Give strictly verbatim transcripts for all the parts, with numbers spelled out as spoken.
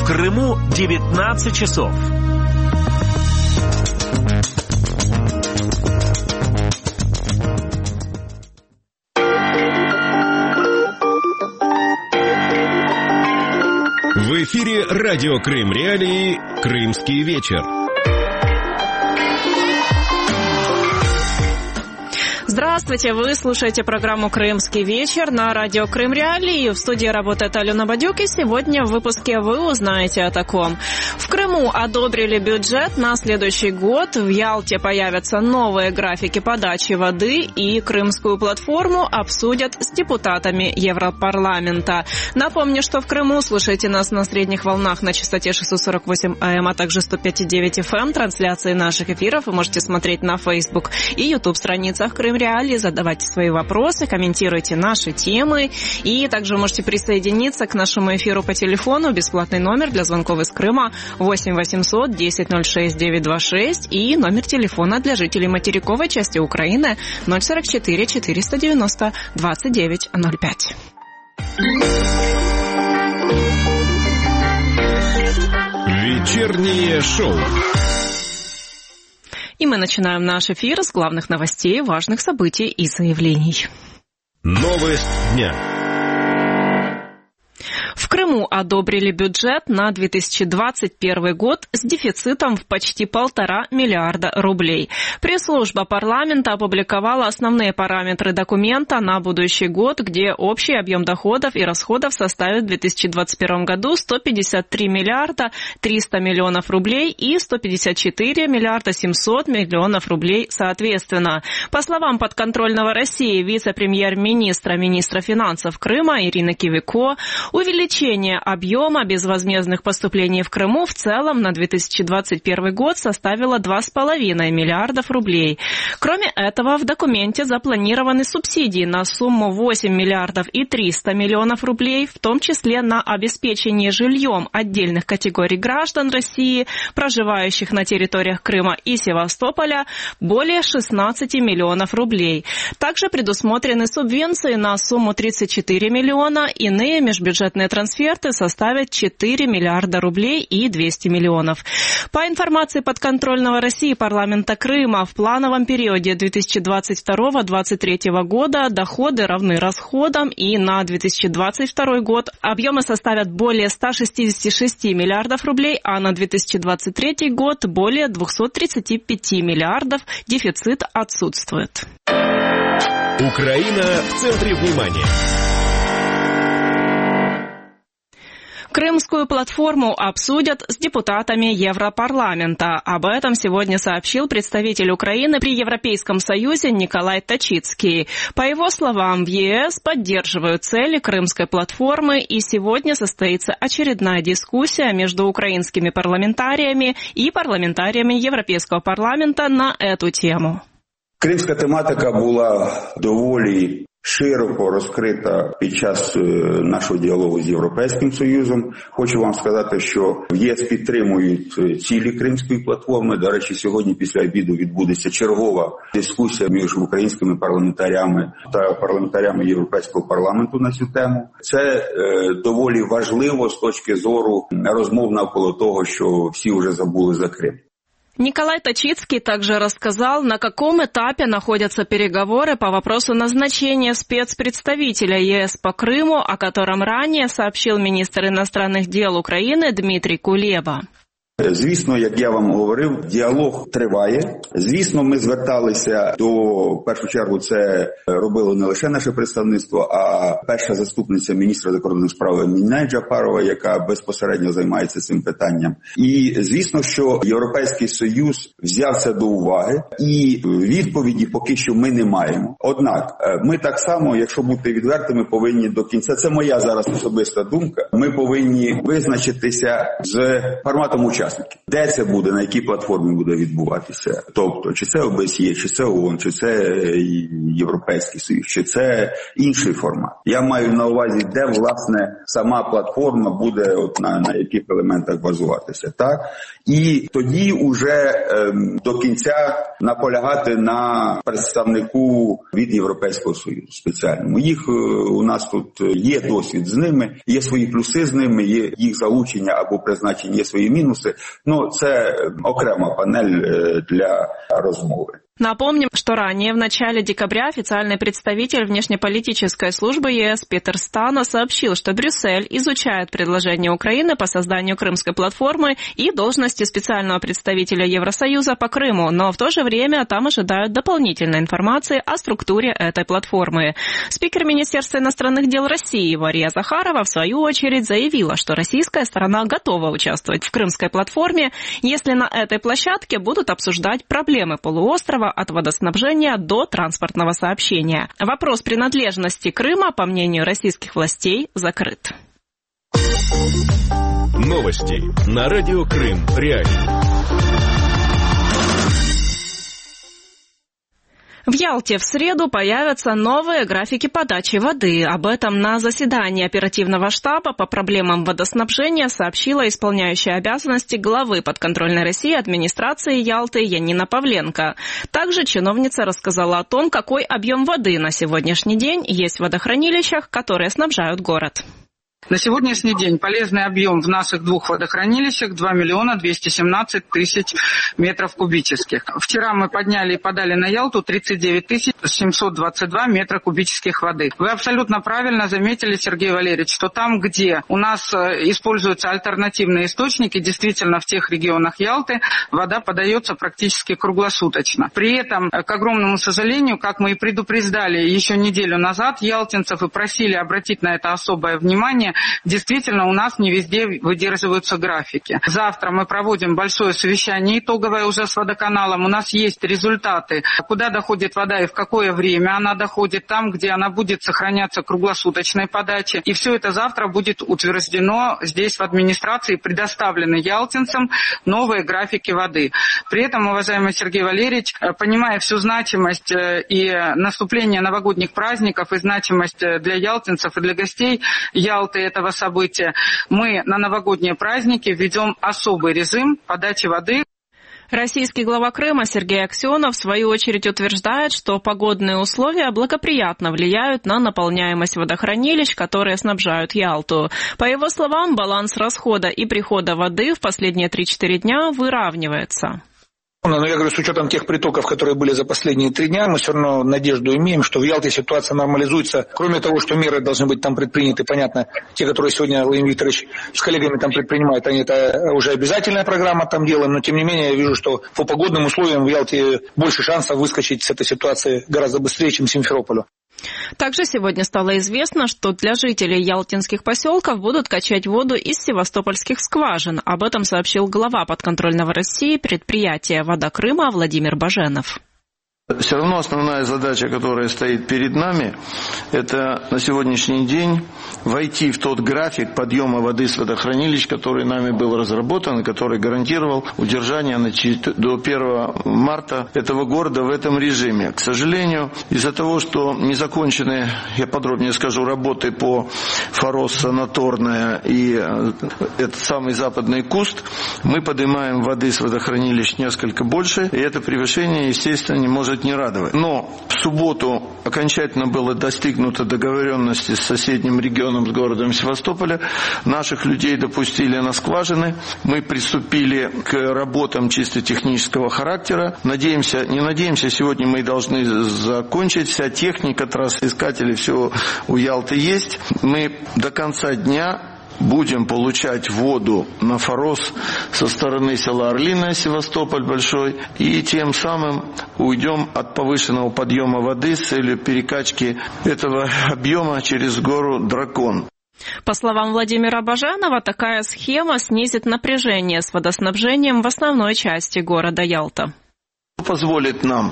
Крыму девятнадцать часов. В эфире радио Крым Реалии «Крымский вечер». Здравствуйте, вы слушаете программу «Крымский вечер» на радио Крым Реалии. В студии работает Алена Бадюк, и сегодня в выпуске вы узнаете о таком. В Крыму одобрили бюджет на следующий год. В Ялте появятся новые графики подачи воды, и крымскую платформу обсудят с депутатами Европарламента. Напомню, что в Крыму слушайте нас на средних волнах на частоте шестьсот сорок восемь эй эм, а также сто пять и девять эф эм. Трансляции наших эфиров вы можете смотреть на Facebook и YouTube страницах Крым Реалии, задавайте свои вопросы, комментируйте наши темы, и также можете присоединиться к нашему эфиру по телефону. Бесплатный номер для звонков из Крыма восемь восемьсот десять ноль шесть девятьсот двадцать шесть и номер телефона для жителей материковой части Украины ноль сорок четыре четыреста девяносто двадцать девять ноль пять. Вечернее шоу. И мы начинаем наш эфир с главных новостей, важных событий и заявлений. Новость дня. В Крыму одобрили бюджет на две тысячи двадцать первый год с дефицитом в почти полтора миллиарда рублей. Пресс-служба парламента опубликовала основные параметры документа на будущий год, где общий объем доходов и расходов составит в две тысячи двадцать первом году сто пятьдесят три миллиарда триста миллионов рублей и сто пятьдесят четыре миллиарда семьсот миллионов рублей соответственно. По словам подконтрольного России вице-премьер-министра, министра финансов Крыма Ирины Кивико, увеличение объема безвозмездных поступлений в Крыму в целом на две тысячи двадцать первый год составило два с половиной миллиардов рублей. Кроме этого, в документе запланированы субсидии на сумму восемь миллиардов и триста миллионов рублей, в том числе на обеспечение жильем отдельных категорий граждан России, проживающих на территориях Крыма и Севастополя, более шестнадцать миллионов рублей. Также предусмотрены субвенции на сумму тридцать четыре миллиона, иные межбюджетные трансферты составят четыре миллиарда рублей и двести миллионов. По информации подконтрольного России парламента Крыма, в плановом периоде две тысячи двадцать второго — две тысячи двадцать третьего года доходы равны расходам, и на две тысячи двадцать второй год объемы составят более ста шестидесяти шести миллиардов рублей, а на две тысячи двадцать третий год более двухсот тридцати пяти миллиардов. Дефицит отсутствует. Украина в центре внимания. Крымскую платформу обсудят с депутатами Европарламента. Об этом сегодня сообщил представитель Украины при Европейском Союзе Николай Точицкий. По его словам, в ЕС поддерживают цели Крымской платформы, и сегодня состоится очередная дискуссия между украинскими парламентариями и парламентариями Европейского парламента на эту тему. Кримська тематика була доволі широко розкрита під час нашого діалогу з Європейським Союзом. Хочу вам сказати, що в ЄС підтримують цілі Кримської платформи. До речі, сьогодні після обіду відбудеться чергова дискусія між українськими парламентарями та парламентарями Європейського парламенту на цю тему. Це е, доволі важливо з точки зору розмов навколо того, що всі вже забули за Крим. Николай Точицкий также рассказал, на каком этапе находятся переговоры по вопросу назначения спецпредставителя ЕС по Крыму, о котором ранее сообщил министр иностранных дел Украины Дмитрий Кулеба. Звісно, як я вам говорив, діалог триває. Звісно, ми зверталися до, в першу чергу, це робило не лише наше представництво, а перша заступниця міністра закордонних справ Мінай Джапарова, яка безпосередньо займається цим питанням. І, звісно, що Європейський Союз взяв це до уваги, і відповіді поки що ми не маємо. Однак, ми так само, якщо бути відвертими, повинні до кінця, це моя зараз особиста думка, ми повинні визначитися з форматом участі. учасників. Де це буде, на якій платформі буде відбуватися? Тобто, чи це О Б С Є, чи це ООН, чи це Європейський Союз, чи це інший формат. Я маю на увазі, де, власне, сама платформа буде от на, на яких елементах базуватися. Так? І тоді уже ем, до кінця наполягати на представнику від Європейського Союзу спеціальному. Їх е, у нас тут є досвід з ними, є свої плюси з ними, є їх залучення або призначення, є свої мінуси. Ну, це окрема панель е, для розмови. Напомним, что ранее, в начале декабря, официальный представитель внешнеполитической службы Е С Петер Стано сообщил, что Брюссель изучает предложение Украины по созданию крымской платформы и должности специального представителя Евросоюза по Крыму, но в то же время там ожидают дополнительной информации о структуре этой платформы. Спикер Министерства иностранных дел России Мария Захарова, в свою очередь, заявила, что российская сторона готова участвовать в крымской платформе, если на этой площадке будут обсуждать проблемы полуострова от водоснабжения до транспортного сообщения. Вопрос принадлежности Крыма, по мнению российских властей, закрыт. Новости на радио Крым Реалии. В Ялте в среду появятся новые графики подачи воды. Об этом на заседании оперативного штаба по проблемам водоснабжения сообщила исполняющая обязанности главы подконтрольной России администрации Ялты Янина Павленко. Также чиновница рассказала о том, какой объем воды на сегодняшний день есть в водохранилищах, которые снабжают город. На сегодняшний день полезный объем в наших двух водохранилищах два миллиона двести семнадцать тысяч метров кубических. Вчера мы подняли и подали на Ялту тридцать девять тысяч семьсот двадцать два метра кубических воды. Вы абсолютно правильно заметили, Сергей Валерьевич, что там, где у нас используются альтернативные источники, действительно в тех регионах Ялты вода подается практически круглосуточно. При этом, к огромному сожалению, как мы и предупреждали еще неделю назад ялтинцев и просили обратить на это особое внимание, действительно, у нас не везде выдерживаются графики. Завтра мы проводим большое совещание итоговое уже с водоканалом. У нас есть результаты, куда доходит вода и в какое время она доходит, там, где она будет сохраняться круглосуточной подаче. И все это завтра будет утверждено здесь в администрации, предоставлены ялтинцам новые графики воды. При этом, уважаемый Сергей Валерьевич, понимая всю значимость и наступление новогодних праздников, и значимость для ялтинцев и для гостей Ялты этого события, мы на новогодние праздники введем особый режим подачи воды. Российский глава Крыма Сергей Аксенов в свою очередь утверждает, что погодные условия благоприятно влияют на наполняемость водохранилищ, которые снабжают Ялту. По его словам, баланс расхода и прихода воды в последние три-четыре дня выравнивается. Но я говорю, с учетом тех притоков, которые были за последние три дня, мы все равно надежду имеем, что в Ялте ситуация нормализуется. Кроме того, что меры должны быть там предприняты, понятно, те, которые сегодня Владимир Викторович с коллегами там предпринимают, они это уже обязательная программа там делаем, но тем не менее я вижу, что по погодным условиям в Ялте больше шансов выскочить с этой ситуации гораздо быстрее, чем Симферополю. Также сегодня стало известно, что для жителей ялтинских поселков будут качать воду из севастопольских скважин. Об этом сообщил глава подконтрольного России предприятия «Вода Крыма» Владимир Баженов. Все равно основная задача, которая стоит перед нами, это на сегодняшний день войти в тот график подъема воды с водохранилищ, который нами был разработан, который гарантировал удержание до первого марта этого года в этом режиме. К сожалению, из-за того, что не закончены, я подробнее скажу, работы по Форос санаторная и этот самый западный куст, мы поднимаем воды с водохранилищ несколько больше, и это превышение, естественно, не может не радовать. Но в субботу окончательно было достигнуто договоренности с соседним регионом, с городом Севастополя. Наших людей допустили на скважины. Мы приступили к работам чисто технического характера. Надеемся, не надеемся, сегодня мы должны закончить. Вся техника, трассоискатели, все у Ялты есть. Мы до конца дня будем получать воду на Форос со стороны села Орлиное, Севастополь большой, и тем самым уйдем от повышенного подъема воды с целью перекачки этого объема через гору Дракон. По словам Владимира Баженова, такая схема снизит напряжение с водоснабжением в основной части города Ялта. Позволит нам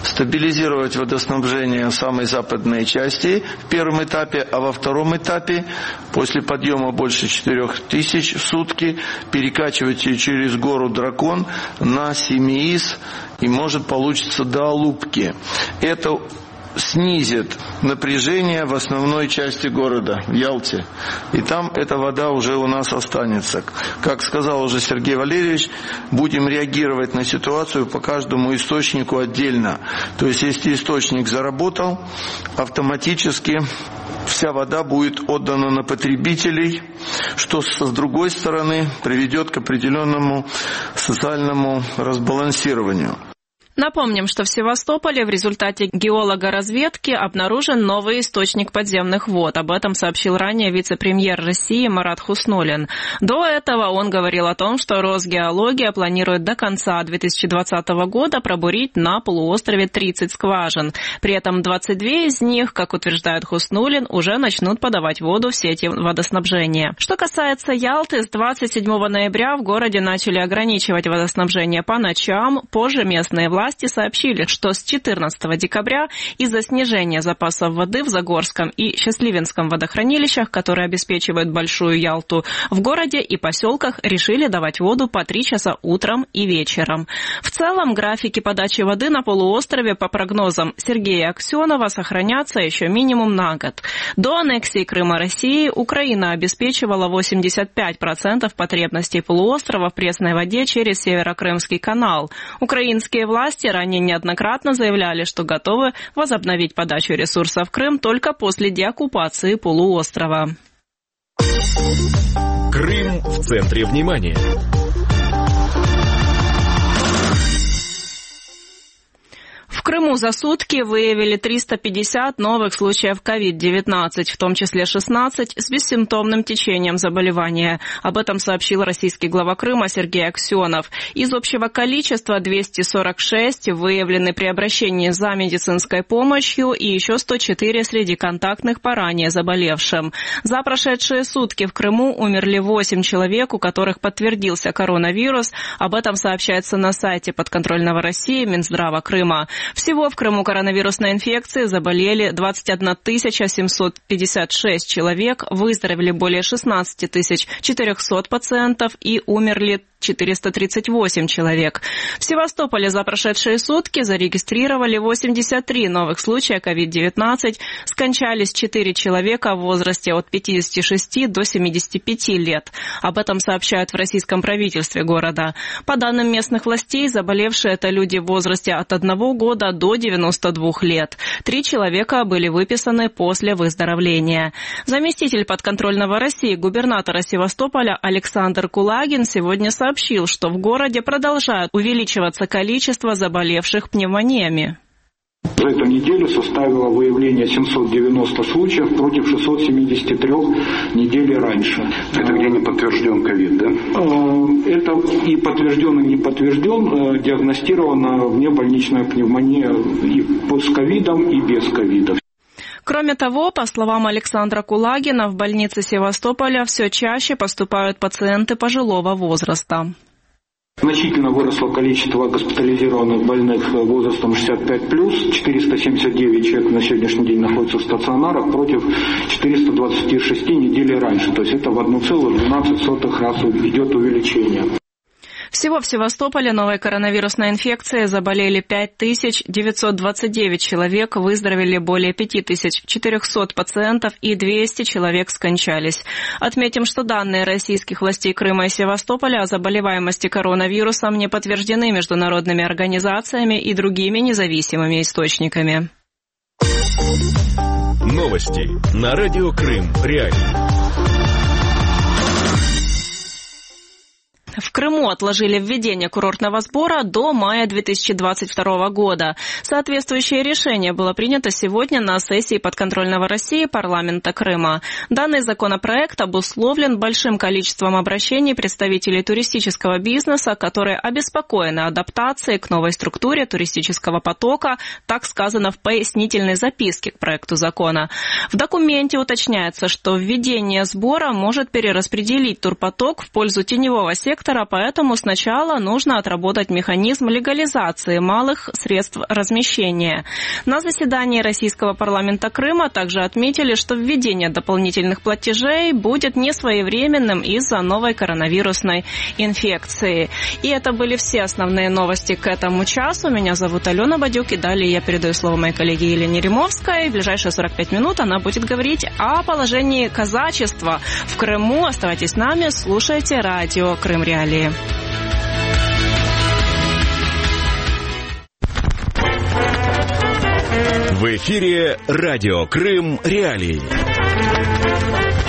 стабилизировать водоснабжение в самой западной части в первом этапе, а во втором этапе, после подъема больше четырех тысяч в сутки, перекачивать ее через гору Дракон на Семиис, и может получиться до Алупки. Это снизит напряжение в основной части города, в Ялте. И там эта вода уже у нас останется. Как сказал уже Сергей Валерьевич, будем реагировать на ситуацию по каждому источнику отдельно. То есть, если источник заработал, автоматически вся вода будет отдана на потребителей, что с другой стороны приведет к определенному социальному разбалансированию. Напомним, что в Севастополе в результате геологоразведки обнаружен новый источник подземных вод. Об этом сообщил ранее вице-премьер России Марат Хуснуллин. До этого он говорил о том, что Росгеология планирует до конца две тысячи двадцатого года пробурить на полуострове тридцать скважин. При этом двадцать две из них, как утверждает Хуснуллин, уже начнут подавать воду в сети водоснабжения. Что касается Ялты, с двадцать седьмого ноября в городе начали ограничивать водоснабжение по ночам. Позже местные власти Власти сообщили, что с четырнадцатого декабря из-за снижения запасов воды в Загорском и Счастливинском водохранилищах, которые обеспечивают Большую Ялту, в городе и поселках решили давать воду по три часа утром и вечером. В целом, графики подачи воды на полуострове, по прогнозам Сергея Аксенова, сохранятся еще минимум на год. До аннексии Крыма России Украина обеспечивала восемьдесят пять процентов потребностей полуострова в пресной воде через Северокрымский канал. Украинские власти Власти ранее неоднократно заявляли, что готовы возобновить подачу ресурсов в Крым только после деоккупации полуострова. Крым в центре внимания. В Крыму за сутки выявили триста пятьдесят новых случаев ковид девятнадцать, в том числе шестнадцать с бессимптомным течением заболевания. Об этом сообщил российский глава Крыма Сергей Аксенов. Из общего количества двести сорок шесть выявлены при обращении за медицинской помощью и еще сто четыре среди контактных по ранее заболевшим. За прошедшие сутки в Крыму умерли восемь человек, у которых подтвердился коронавирус. Об этом сообщается на сайте подконтрольного России Минздрава Крыма. Всего в Крыму коронавирусной инфекцией заболели двадцать одна тысяча семьсот пятьдесят шесть человек, выздоровели более шестнадцать тысяч четыреста пациентов и умерли четыреста тридцать восемь человек. В Севастополе за прошедшие сутки зарегистрировали восемьдесят три новых случая ковид девятнадцать, скончались четыре человека в возрасте от пятидесяти шести до семидесяти пяти лет. Об этом сообщают в российском правительстве города. По данным местных властей, заболевшие это люди в возрасте от одного года до девяноста двух лет. Три человека были выписаны после выздоровления. Заместитель подконтрольного России губернатора Севастополя Александр Кулагин сегодня сообщил, что в городе продолжает увеличиваться количество заболевших пневмониями. За эту неделю составило выявление семьсот девяносто случаев против шестисот семидесяти трёх недели раньше. Это где не подтвержден ковид, да? Это и подтвержден, и не подтвержден. Диагностирована внебольничная пневмония и с ковидом, и без ковида. Кроме того, по словам Александра Кулагина, в больнице Севастополя все чаще поступают пациенты пожилого возраста. Значительно выросло количество госпитализированных больных возрастом шестьдесят пять плюс. четыреста семьдесят девять человек на сегодняшний день находятся в стационарах против четырёхсот двадцати шести недели раньше. То есть это в одна целая двенадцать сотых раз идет увеличение. Всего в Севастополе новой коронавирусной инфекцией заболели пять тысяч девятьсот двадцать девять человек, выздоровели более пять тысяч четыреста пациентов и двести человек скончались. Отметим, что данные российских властей Крыма и Севастополя о заболеваемости коронавирусом не подтверждены международными организациями и другими независимыми источниками. Новости на радио Крым Реалии. В Крыму отложили введение курортного сбора до мая две тысячи двадцать второго года. Соответствующее решение было принято сегодня на сессии подконтрольного России парламента Крыма. Данный законопроект обусловлен большим количеством обращений представителей туристического бизнеса, которые обеспокоены адаптацией к новой структуре туристического потока, так сказано в пояснительной записке к проекту закона. В документе уточняется, что введение сбора может перераспределить турпоток в пользу теневого сектора парламента, поэтому сначала нужно отработать механизм легализации малых средств размещения. На заседании Российского парламента Крыма также отметили, что введение дополнительных платежей будет несвоевременным из-за новой коронавирусной инфекции. И это были все основные новости к этому часу. Меня зовут Алена Бадюк, и далее я передаю слово моей коллеге Елене Римовской. В ближайшие сорок пять минут она будет говорить о положении казачества в Крыму. Оставайтесь с нами, слушайте радио Крым Реалии. В эфире радио Крым Реалии.